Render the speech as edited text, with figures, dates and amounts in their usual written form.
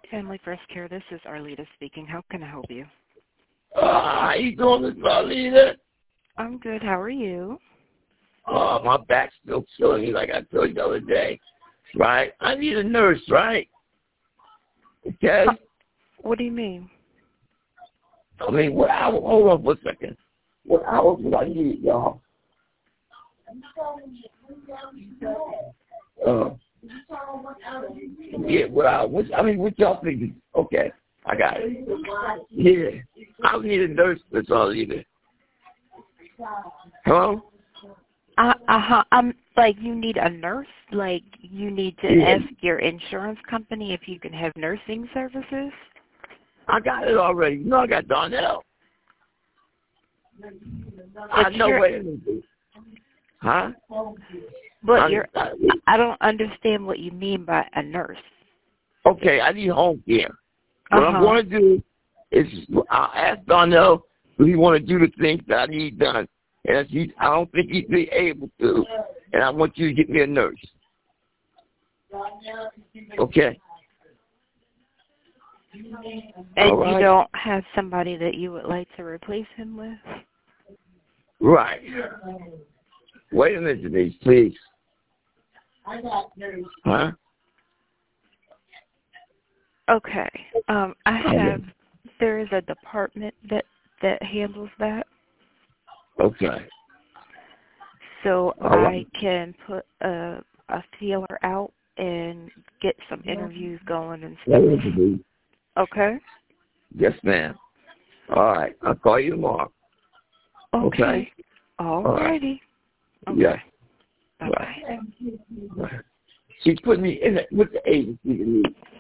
Family First Care, this is Arlita speaking. How can I help you? How you doing, Miss Marlena? I'm good. How are you? My back's still killing me like I told you the other day. Right? I need a nurse, right? Okay? What do you mean? I mean, what hour? Hold on for a second. What hours do I need, y'all? Yeah, what hours? What y'all thinking? Okay, I got it. Yeah, I need a nurse, that's all either. Hello? Like, you need a nurse? Like, you need to ask your insurance company if you can have nursing services? I got it already. You know I got Darnell. I know what it is. Huh? But I don't understand what you mean by a nurse. Okay, I need home care. What I'm going to do is I'll ask Darnell if he want to do the things that I need done. And I don't think he'd be able to. And I want you to get me a nurse. Okay. And you don't have somebody that you would like to replace him with? Right. Wait a minute, Denise, please. Huh? Okay. There is a department that handles that. Okay. So I can put a feeler out and get some interviews going and stuff. Okay? Yes, ma'am. All right. I'll call you tomorrow. Okay. All righty. Okay. Yeah. Bye-bye. Right. She's putting me in with the agency to me.